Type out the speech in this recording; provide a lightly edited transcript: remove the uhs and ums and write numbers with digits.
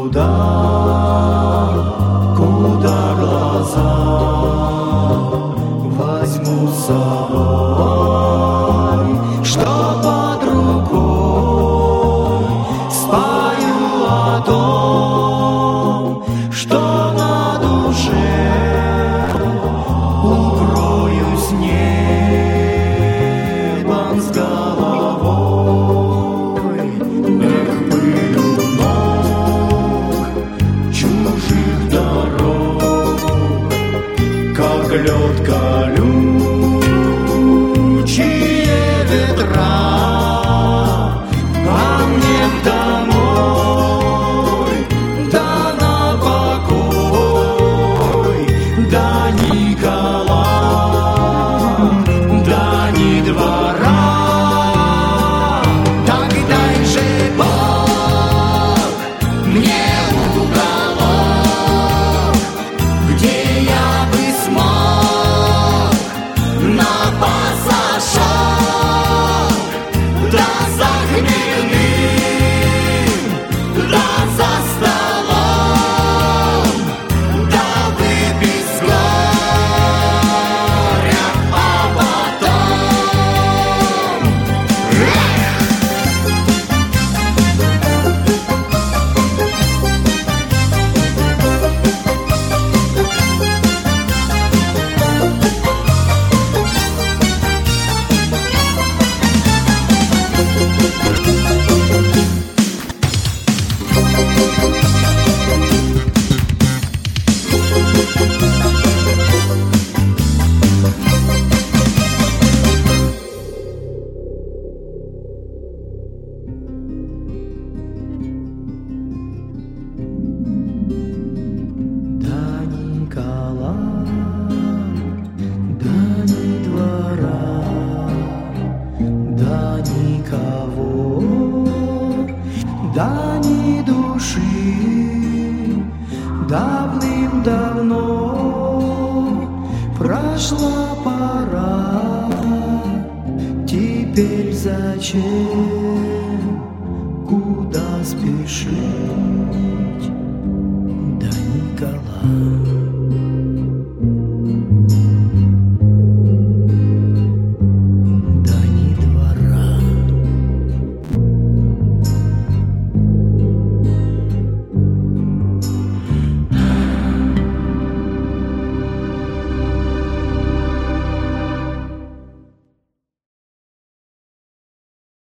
куда глаза возьму с собой, что под рукой спою о том, что на душе, укроюсь небом с головой. Эх, пылью ног чужих дорог, как лед колючие ветра, а мне домой, да на покой, да Никола, да ни двора. Так дай же Бог мне уголок, где я бы смог на пасашок, да за хмельным, да за столом, да выпить с горя, а потом да Никола, да ни двора, да никого, да ни души. Давным-давно прошла пора, теперь зачем, куда спешить?